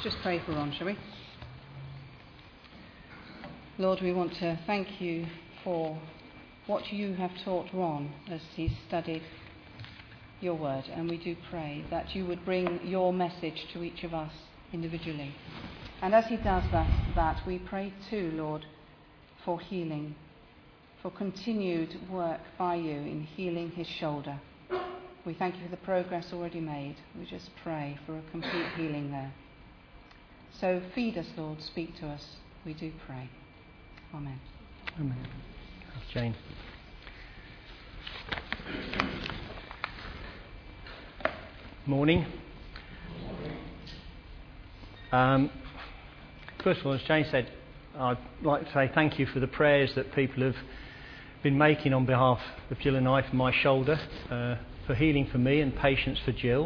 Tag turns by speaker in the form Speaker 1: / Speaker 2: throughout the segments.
Speaker 1: just pray for Ron, shall we? Lord, we want to thank you for what you have taught Ron as he studied your word, and we do pray that you would bring your message to each of us individually. And as he does that we pray too, Lord, for healing, for continued work by you in healing his shoulder. We thank you for the progress already made. We just pray for a complete healing there. So feed us, Lord, speak to us. We do pray. Amen.
Speaker 2: Amen. Jane. Morning. First of all, as Jane said, I'd like to say thank you for the prayers that people have been making on behalf of Jill and I for my shoulder, for healing for me and patience for Jill.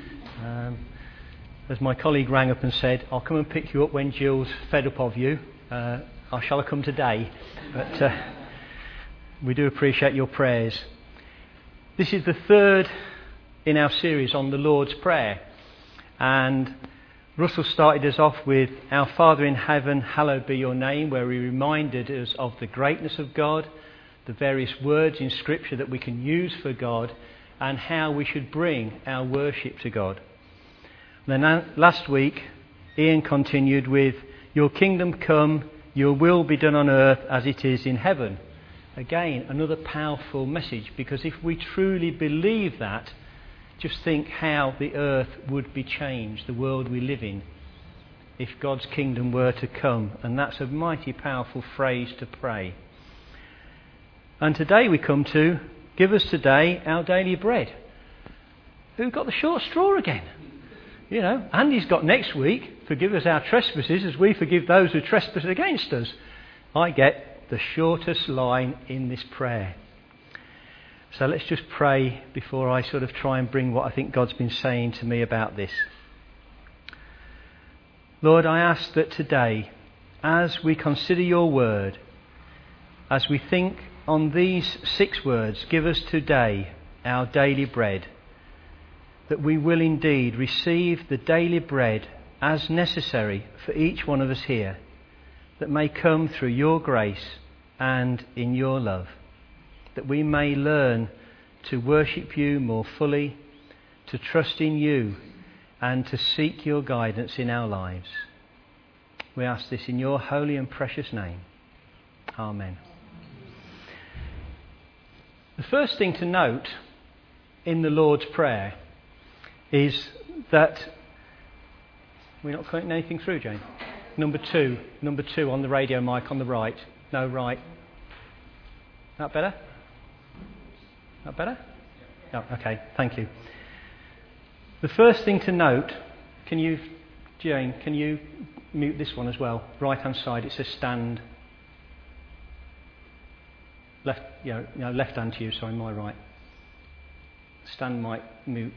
Speaker 2: As my colleague rang up and said, I'll come and pick you up when Jill's fed up of you. Shall I come today? But we do appreciate your prayers. This is the third in our series on the Lord's Prayer. And Russell started us off with Our Father in Heaven, hallowed be your name, where he reminded us of the greatness of God, the various words in Scripture that we can use for God, and how we should bring our worship to God. And then last week, Ian continued with Your kingdom come, your will be done on earth as it is in heaven. Again, another powerful message, because if we truly believe that, just think how the earth would be changed, the world we live in, if God's kingdom were to come. And that's a mighty powerful phrase to pray. And today we come to, give us today our daily bread. Who got the short straw again? You know, Andy's got next week, forgive us our trespasses as we forgive those who trespass against us. I get the shortest line in this prayer. So let's just pray before I sort of try and bring what I think God's been saying to me about this. Lord, I ask that today, as we consider your word, as we think on these 6 words, give us today our daily bread, that we will indeed receive the daily bread as necessary for each one of us here, that may come through your grace and in your love, that we may learn to worship you more fully, to trust in you, and to seek your guidance in our lives. We ask this in your holy and precious name. Amen. The first thing to note in the Lord's Prayer is that we're not putting anything through, Jane. Number two on the radio mic on the right. No, right. That better? That better? Oh, okay, thank you. The first thing to note, Jane, can you mute this one as well? Right hand side, it says stand. Left hand to you, sorry, my right. Stand mic, mute.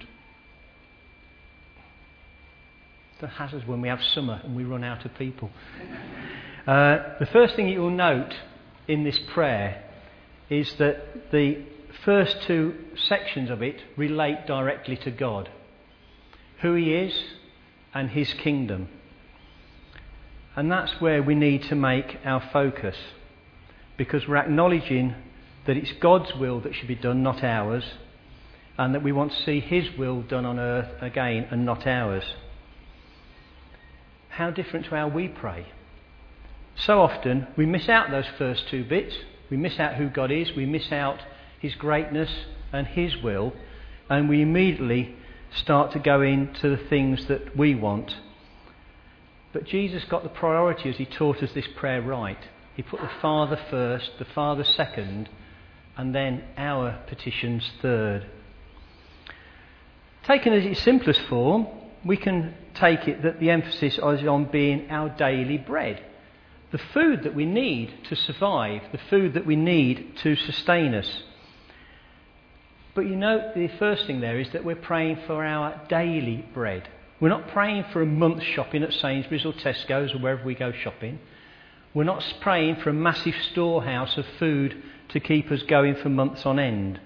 Speaker 2: The hazards when we have summer and we run out of people. The first thing you'll note in this prayer is that the first 2 sections of it relate directly to God, who he is and his kingdom. And that's where we need to make our focus, because we're acknowledging that it's God's will that should be done, not ours, and that we want to see his will done on earth again and not ours. How different to how we pray. So often we miss out those first 2 bits. We miss out who God is, we miss out his greatness and his will, and we immediately start to go into the things that we want. But Jesus got the priority as he taught us this prayer right. He put the Father first, the Father second, and then our petitions third. Taken as its simplest form, we can take it that the emphasis is on being our daily bread. The food that we need to survive, the food that we need to sustain us. But you know, the first thing there is that we're praying for our daily bread. We're not praying for a month's shopping at Sainsbury's or Tesco's or wherever we go shopping. We're not praying for a massive storehouse of food to keep us going for months on end.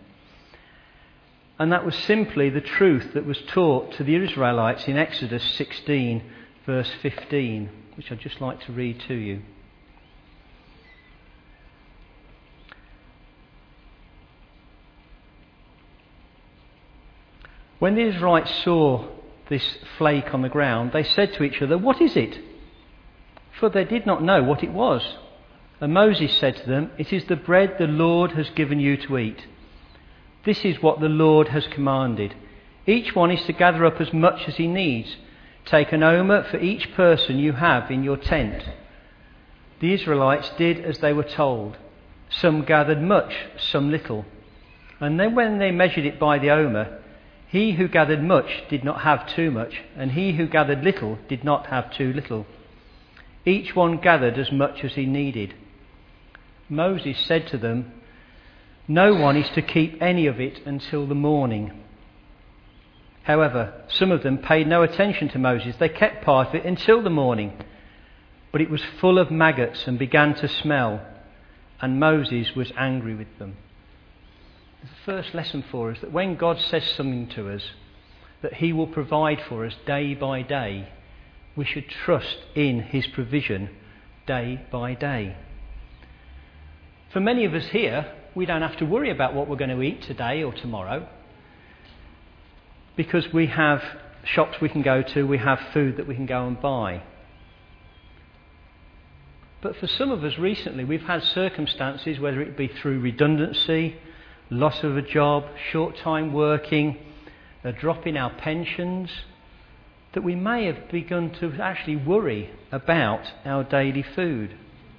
Speaker 2: And that was simply the truth that was taught to the Israelites in Exodus 16, verse 15, which I'd just like to read to you. When the Israelites saw this flake on the ground, they said to each other, "What is it?" For they did not know what it was. And Moses said to them, "It is the bread the Lord has given you to eat. This is what the Lord has commanded. Each one is to gather up as much as he needs. Take an omer for each person you have in your tent." The Israelites did as they were told. Some gathered much, some little. And then when they measured it by the omer, he who gathered much did not have too much, and he who gathered little did not have too little. Each one gathered as much as he needed. Moses said to them, "No one is to keep any of it until the morning." However, some of them paid no attention to Moses. They kept part of it until the morning. But it was full of maggots and began to smell, and Moses was angry with them. The first lesson for us, that when God says something to us, that he will provide for us day by day, we should trust in his provision day by day. For many of us here, we don't have to worry about what we're going to eat today or tomorrow, because we have shops we can go to, we have food that we can go and buy. But for some of us recently, we've had circumstances, whether it be through redundancy, loss of a job, short time working, a drop in our pensions, that we may have begun to actually worry about our daily food.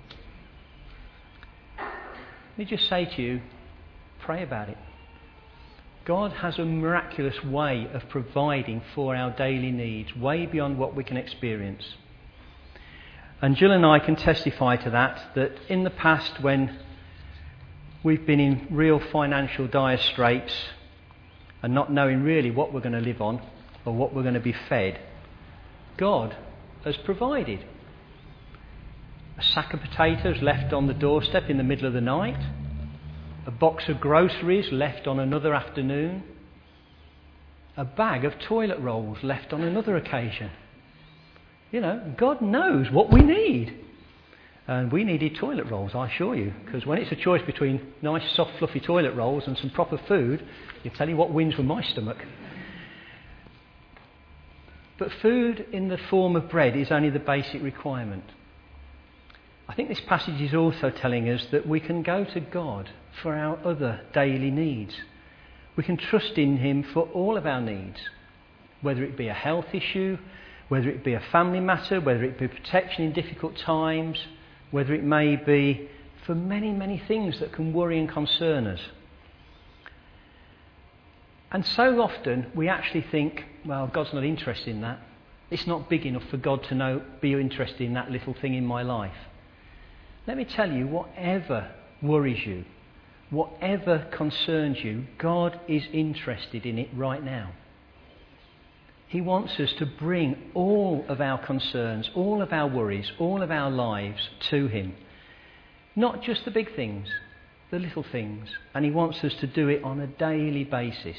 Speaker 2: Let me just say to you, pray about it. God has a miraculous way of providing for our daily needs, way beyond what we can experience. And Jill and I can testify to that in the past, when we've been in real financial dire straits and not knowing really what we're going to live on or what we're going to be fed, God has provided. A sack of potatoes left on the doorstep in the middle of the night, a box of groceries left on another afternoon, a bag of toilet rolls left on another occasion. You know, God knows what we need. And we needed toilet rolls, I assure you, because when it's a choice between nice, soft, fluffy toilet rolls and some proper food, you tell you what wins with my stomach. But food in the form of bread is only the basic requirement. I think this passage is also telling us that we can go to God for our other daily needs. We can trust in him for all of our needs, whether it be a health issue, whether it be a family matter, whether it be protection in difficult times, whether it may be for many, many things that can worry and concern us. And so often we actually think, well, God's not interested in that. It's not big enough for God to be interested in that little thing in my life. Let me tell you, whatever worries you, whatever concerns you, God is interested in it right now. He wants us to bring all of our concerns, all of our worries, all of our lives to him. Not just the big things, the little things. And he wants us to do it on a daily basis.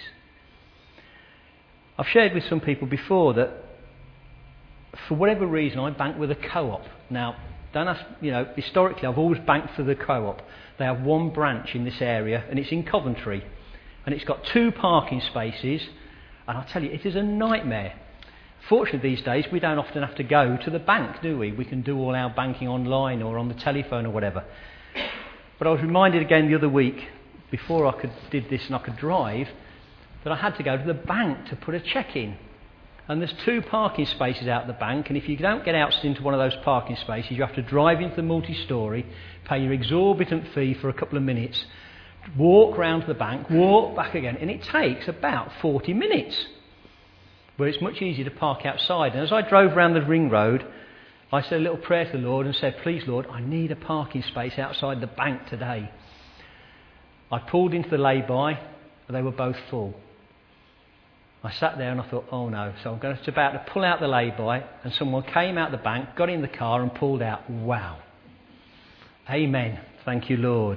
Speaker 2: I've shared with some people before that for whatever reason I bank with a co-op. Now, don't ask, historically I've always banked for the co-op. They have one branch in this area and it's in Coventry. And it's got 2 parking spaces. And I'll tell you, it is a nightmare. Fortunately these days we don't often have to go to the bank, do we? We can do all our banking online or on the telephone or whatever. But I was reminded again the other week, before I did this and I could drive, that I had to go to the bank to put a cheque in. And there's 2 parking spaces out the bank, and if you don't get out into one of those parking spaces, you have to drive into the multi-storey, pay your exorbitant fee for a couple of minutes, walk round to the bank, walk back again, and it takes about 40 minutes. Where it's much easier to park outside. And as I drove round the ring road, I said a little prayer to the Lord and said, "Please, Lord, I need a parking space outside the bank today." I pulled into the lay-by, and they were both full. I sat there and I thought, oh no. So I'm just about to pull out the lay-by, and someone came out the bank, got in the car and pulled out. Wow. Amen. Thank you, Lord.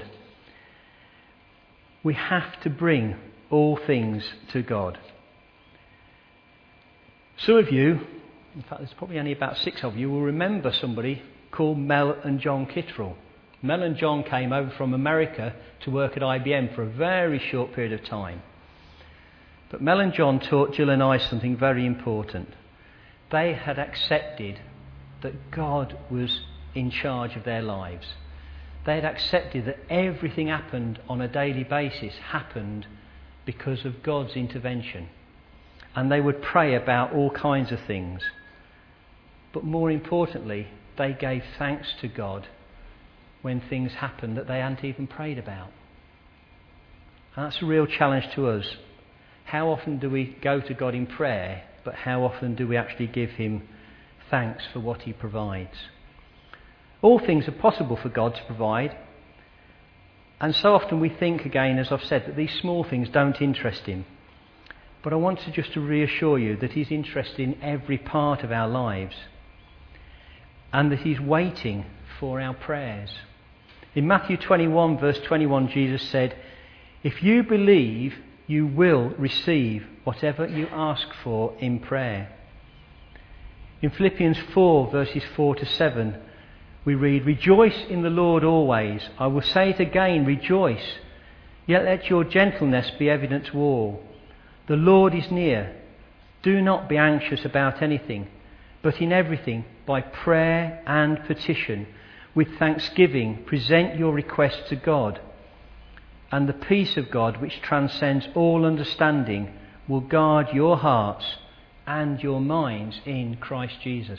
Speaker 2: We have to bring all things to God. Some of you, in fact there's probably only about 6 of you, will remember somebody called Mel and John Kittrell. Mel and John came over from America to work at IBM for a very short period of time. But Mel and John taught Jill and I something very important. They had accepted that God was in charge of their lives. They had accepted that everything happened on a daily basis happened because of God's intervention. And they would pray about all kinds of things. But more importantly, they gave thanks to God when things happened that they hadn't even prayed about. And that's a real challenge to us. How often do we go to God in prayer, but how often do we actually give him thanks for what he provides? All things are possible for God to provide. And so often we think, again, as I've said, that these small things don't interest him. But I want to reassure you that he's interested in every part of our lives. And that he's waiting for our prayers. In Matthew 21, verse 21, Jesus said, "If you believe, you will receive whatever you ask for in prayer." In Philippians 4, verses 4 to 7, we read, "Rejoice in the Lord always. I will say it again, rejoice. Yet let your gentleness be evident to all. The Lord is near. Do not be anxious about anything, but in everything, by prayer and petition, with thanksgiving, present your requests to God. And the peace of God, which transcends all understanding, will guard your hearts and your minds in Christ Jesus."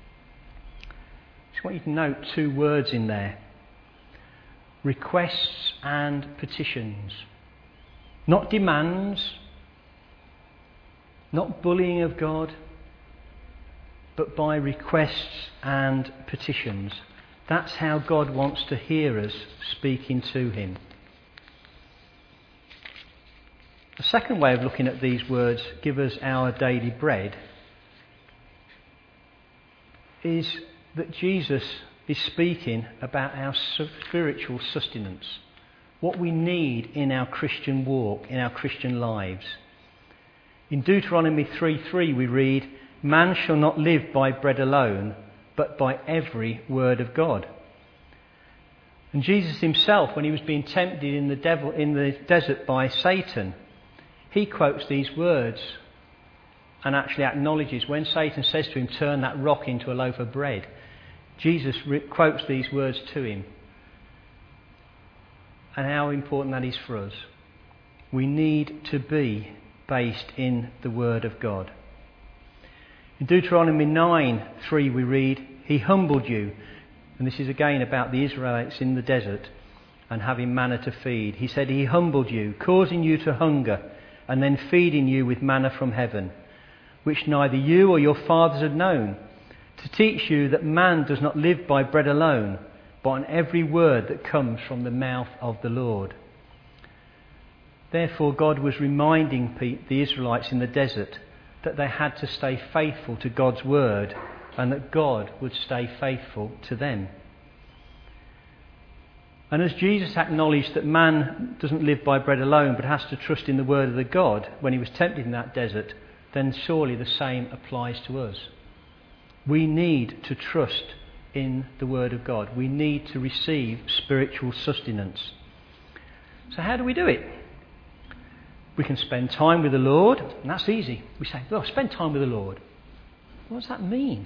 Speaker 2: I just want you to note 2 words in there. Requests and petitions. Not demands, not bullying of God, but by requests and petitions. That's how God wants to hear us speaking to him. The second way of looking at these words, "give us our daily bread," is that Jesus is speaking about our spiritual sustenance, what we need in our Christian walk, in our Christian lives. In Deuteronomy 3:3 we read, "Man shall not live by bread alone, but by every word of God." And Jesus himself, when he was being tempted in the desert by Satan, he quotes these words and actually acknowledges when Satan says to him, "Turn that rock into a loaf of bread," Jesus quotes these words to him. And how important that is for us. We need to be based in the Word of God. In Deuteronomy 9:3 we read, "He humbled you," and this is again about the Israelites in the desert and having manna to feed. He said, "He humbled you, causing you to hunger, and then feeding you with manna from heaven, which neither you or your fathers had known, to teach you that man does not live by bread alone, but on every word that comes from the mouth of the Lord." Therefore, God was reminding the Israelites in the desert that they had to stay faithful to God's word and that God would stay faithful to them. And as Jesus acknowledged that man doesn't live by bread alone but has to trust in the word of the God when he was tempted in that desert, then surely the same applies to us. We need to trust in the word of God. We need to receive spiritual sustenance. So how do we do it? We can spend time with the Lord, and that's easy. We say, "Well, spend time with the Lord." What does that mean?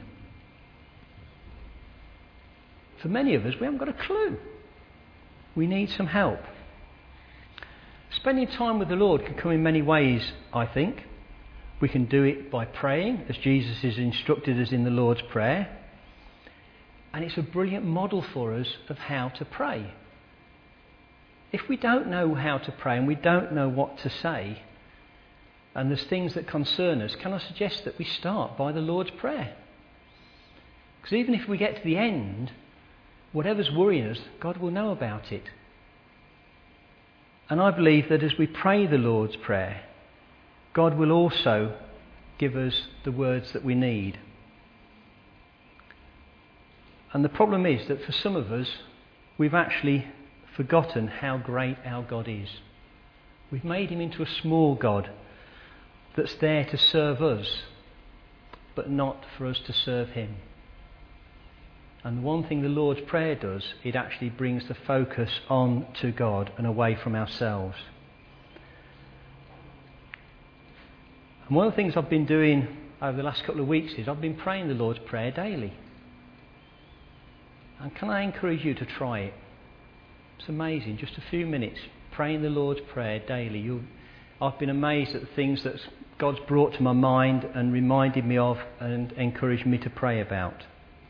Speaker 2: For many of us, we haven't got a clue. We need some help. Spending time with the Lord can come in many ways, I think. We can do it by praying, as Jesus has instructed us in the Lord's Prayer. And it's a brilliant model for us of how to pray. If we don't know how to pray and we don't know what to say, and there's things that concern us, can I suggest that we start by the Lord's Prayer? Because even if we get to the end, whatever's worrying us, God will know about it. And I believe that as we pray the Lord's Prayer, God will also give us the words that we need. And the problem is that for some of us, we've actually forgotten how great our God is. We've made him into a small God that's there to serve us. but not for us to serve him. And the one thing the Lord's Prayer does, it actually brings the focus on to God and away from ourselves. And one of the things I've been doing over the last couple of weeks is I've been praying the Lord's Prayer daily. And can I encourage you to try it? It's amazing, just a few minutes praying the Lord's Prayer daily. I've been amazed at the things that God's brought to my mind and reminded me of and encouraged me to pray about.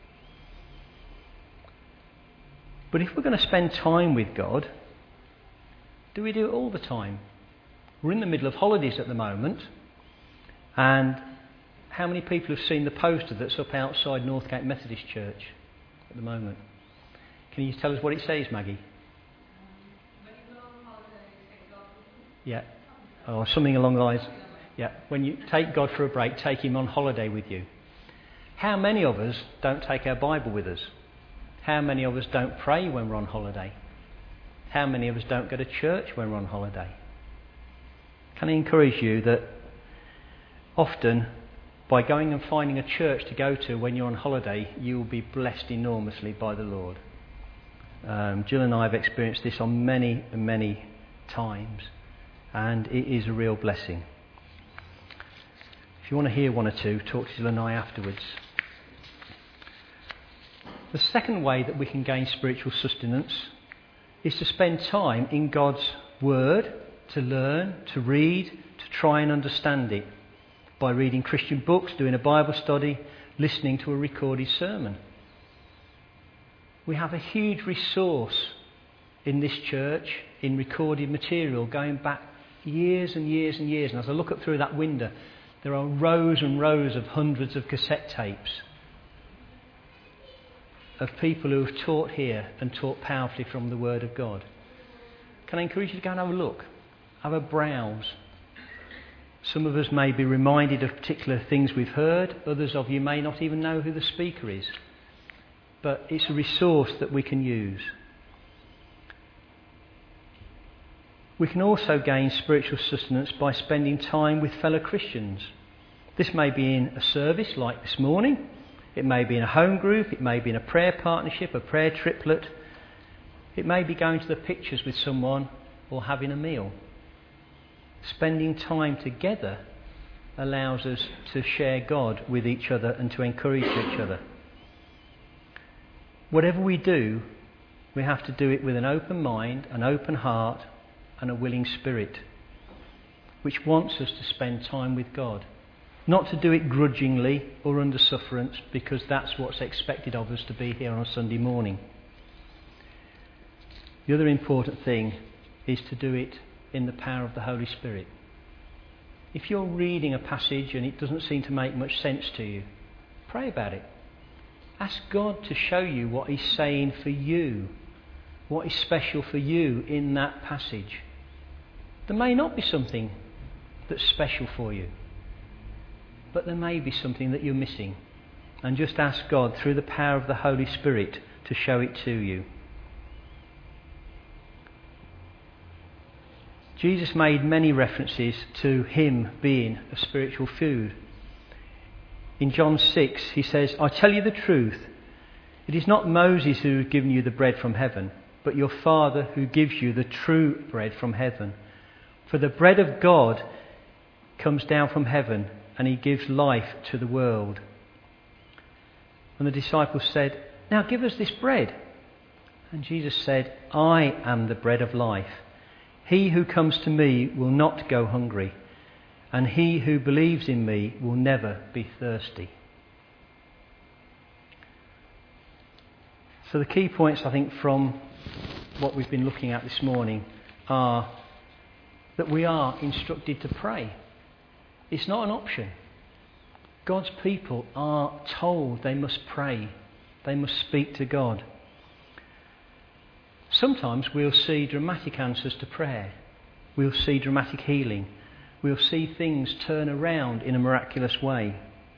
Speaker 2: But if we're going to spend time with God, do we do it all the time? We're in the middle of holidays at the moment, and how many people have seen the poster that's up outside Northgate Methodist Church at the moment? Can you tell us what it says, Maggie?
Speaker 3: When you go on holiday, take God with you.
Speaker 2: Yeah. Or something along the lines. Yeah. When you take God for a break, take him on holiday with you. How many of us don't take our Bible with us? How many of us don't pray when we're on holiday? How many of us don't go to church when we're on holiday? Can I encourage you that often by going and finding a church to go to when you're on holiday, you will be blessed enormously by the Lord. Jill and I have experienced this on many, many times, and it is a real blessing. If you want to hear one or two, talk to Jill and I afterwards. The second way that we can gain spiritual sustenance is to spend time in God's Word, to learn, to read, to try and understand it by reading Christian books, doing a Bible study, listening to a recorded sermon. We have a huge resource in this church in recorded material going back years and years and years. And as I look up through that window, there are rows and rows of hundreds of cassette tapes of people who have taught here and taught powerfully from the Word of God. Can I encourage you to go and have a look? Have a browse. Some of us may be reminded of particular things we've heard. Others of you may not even know who the speaker is. But it's a resource that we can use. We can also gain spiritual sustenance by spending time with fellow Christians. This may be in a service like this morning. It may be in a home group, it may be in a prayer partnership, a prayer triplet. It may be going to the pictures with someone or having a meal. Spending time together allows us to share God with each other and to encourage each other. Whatever we do, we have to do it with an open mind, an open heart and a willing spirit, which wants us to spend time with God. Not to do it grudgingly or under sufferance, because that's what's expected of us to be here on a Sunday morning. The other important thing is to do it in the power of the Holy Spirit. If you're reading a passage and it doesn't seem to make much sense to you, pray about it. Ask God to show you what He's saying for you, what is special for you in that passage. There may not be something that's special for you, but there may be something that you're missing. And just ask God through the power of the Holy Spirit to show it to you. Jesus made many references to Him being a spiritual food. In John 6, He says, I tell you the truth, it is not Moses who has given you the bread from heaven, but your Father who gives you the true bread from heaven. For the bread of God comes down from heaven, and He gives life to the world. And the disciples said, now give us this bread. And Jesus said, I am the bread of life. He who comes to me will not go hungry, and he who believes in me will never be thirsty. So the key points, I think, from what we've been looking at this morning are that we are instructed to pray. It's not an option. God's people are told they must pray. They must speak to God. Sometimes we'll see dramatic answers to prayer. We'll see dramatic healing. We'll see things turn around in a miraculous way.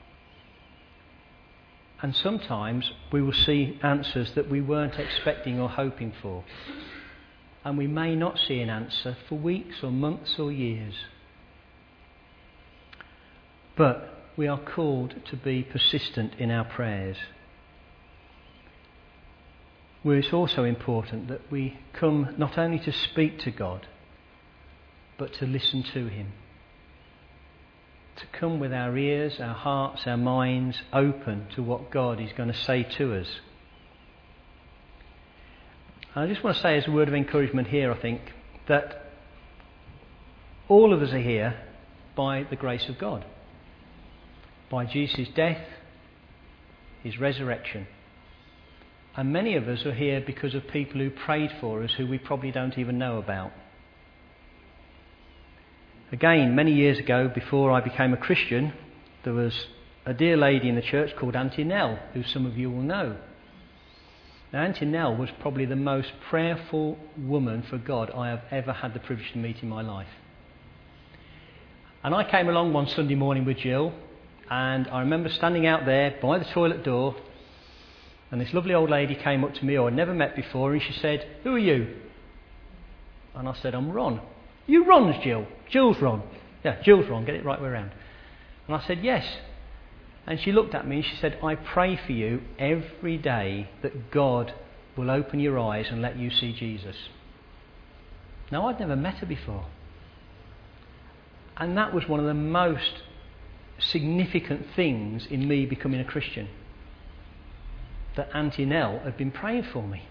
Speaker 2: And sometimes we will see answers that we weren't expecting or hoping for. And we may not see an answer for weeks or months or years. But we are called to be persistent in our prayers. Where it's also important that we come not only to speak to God, but to listen to him. To come with our ears, our hearts, our minds open to what God is going to say to us. And I just want to say as a word of encouragement here, I think, that all of us are here by the grace of God. By Jesus' death, his resurrection. And many of us are here because of people who prayed for us who we probably don't even know about. Again, many years ago, before I became a Christian, there was a dear lady in the church called Auntie Nell, who some of you will know. Now, Auntie Nell was probably the most prayerful woman for God I have ever had the privilege to meet in my life. And I came along one Sunday morning with Jill, and I remember standing out there by the toilet door, and this lovely old lady came up to me, who I'd never met before, and she said, "Who are you?" And I said, "I'm Ron." "You Ron's Jill?" "Jill's Ron." "Yeah, Jill's Ron, get it right way around." And I said, "Yes." And she looked at me and she said, "I pray for you every day that God will open your eyes and let you see Jesus." Now, I'd never met her before. And that was one of the most significant things in me becoming a Christian. That Auntie Nell had been praying for me.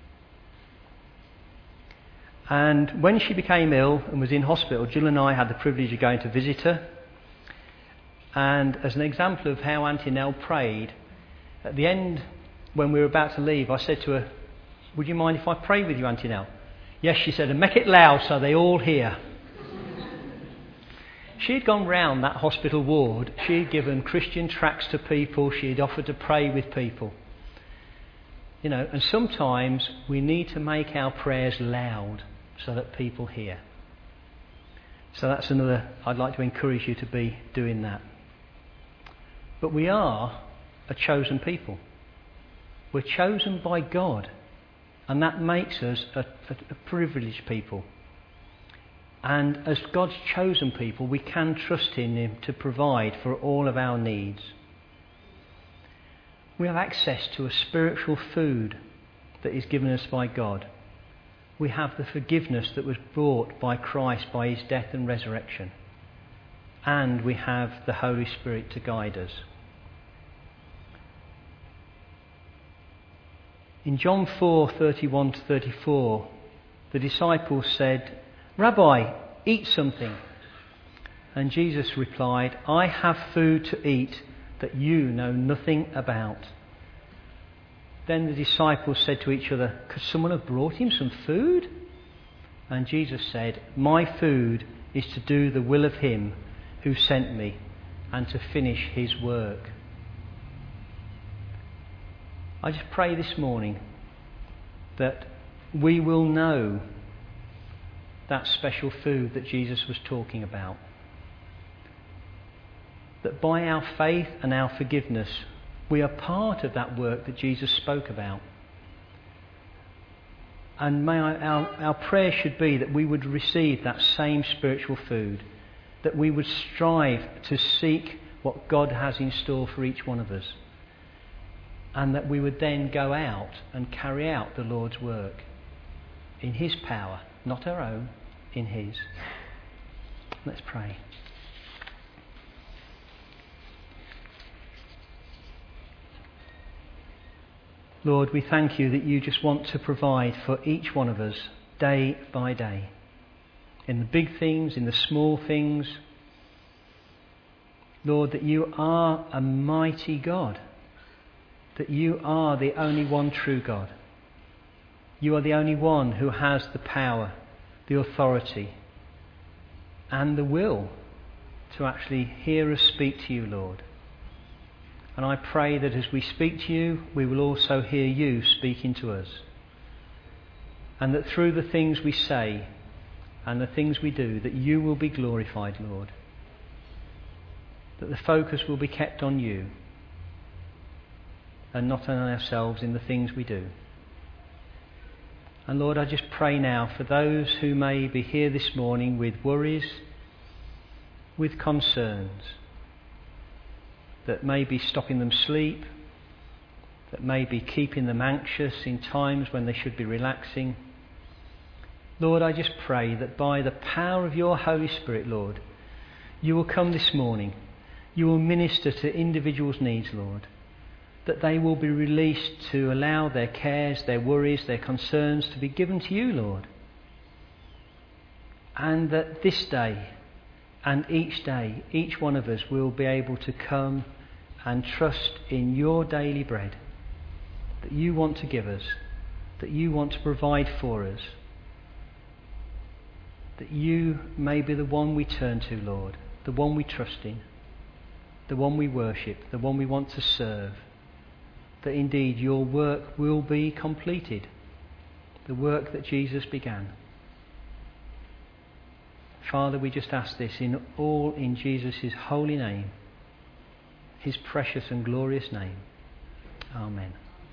Speaker 2: And when she became ill and was in hospital, Jill and I had the privilege of going to visit her. And as an example of how Auntie Nell prayed, at the end, when we were about to leave, I said to her, "Would you mind if I pray with you, Auntie Nell?" "Yes," she said, "and make it loud so they all hear." She had gone round that hospital ward. She had given Christian tracts to people. She had offered to pray with people. You know, and sometimes we need to make our prayers loud so that people hear. So that's another, I'd like to encourage you to be doing that. But we are a chosen people. We're chosen by God, and that makes us a privileged people. And as God's chosen people, we can trust in him to provide for all of our needs. We have access to a spiritual food that is given us by God. We have the forgiveness that was brought by Christ by his death and resurrection. And we have the Holy Spirit to guide us. In John 4:31-34, the disciples said, "Rabbi, eat something." And Jesus replied, "I have food to eat that you know nothing about." Then the disciples said to each other, "Could someone have brought him some food?" And Jesus said, "My food is to do the will of him who sent me and to finish his work." I just pray this morning that we will know that special food that Jesus was talking about. That by our faith and our forgiveness, we are part of that work that Jesus spoke about. And may our prayer should be that we would receive that same spiritual food, that we would strive to seek what God has in store for each one of us, and that we would then go out and carry out the Lord's work in his power, not our own, in his. Let's pray. Lord, we thank you that you just want to provide for each one of us day by day. In the big things, in the small things. Lord, that you are a mighty God. That you are the only one true God. You are the only one who has the power, the authority, and the will to actually hear us speak to you, Lord. And I pray that as we speak to you, we will also hear you speaking to us. And that through the things we say and the things we do, that you will be glorified, Lord. That the focus will be kept on you and not on ourselves in the things we do. And Lord, I just pray now for those who may be here this morning with worries, with concerns, that may be stopping them sleep, that may be keeping them anxious in times when they should be relaxing. Lord, I just pray that by the power of your Holy Spirit, Lord, you will come this morning, you will minister to individuals' needs, Lord, that they will be released to allow their cares, their worries, their concerns to be given to you, Lord. And that this day and each day, each one of us will be able to come and trust in your daily bread that you want to give us, that you want to provide for us, that you may be the one we turn to, Lord, the one we trust in, the one we worship, the one we want to serve, that indeed your work will be completed, the work that Jesus began. Father, we just ask this in Jesus' holy name, his precious and glorious name. Amen.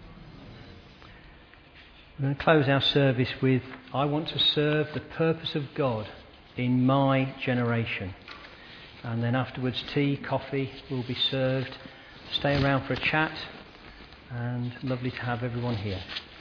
Speaker 2: We're going to close our service with, I want to serve the purpose of God in my generation. And then afterwards tea, coffee will be served. Stay around for a chat, and lovely to have everyone here.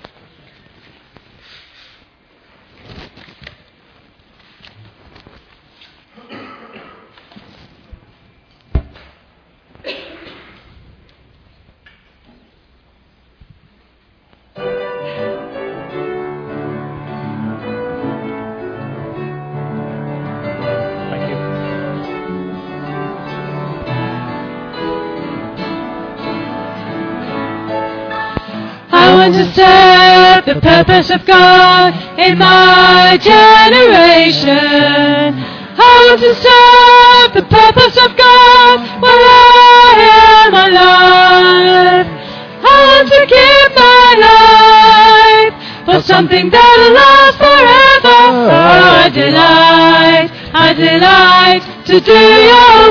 Speaker 4: I want to serve the purpose of God in my generation. I want to serve the purpose of God while I am alive. I want to give my life for something that'll last forever. Oh, I delight to do your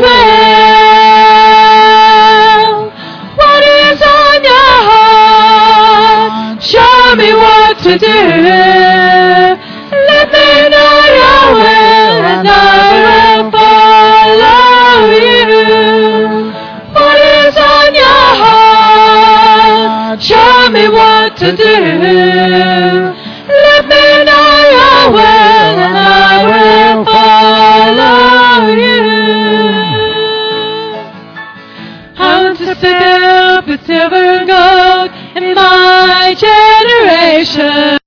Speaker 4: will. What is on your heart? Show me what to do. Let me know your will, and I will follow you. What is on your heart? Show me what to do. Let me know your will, and I will follow you. I want to build with silver and gold in my generation.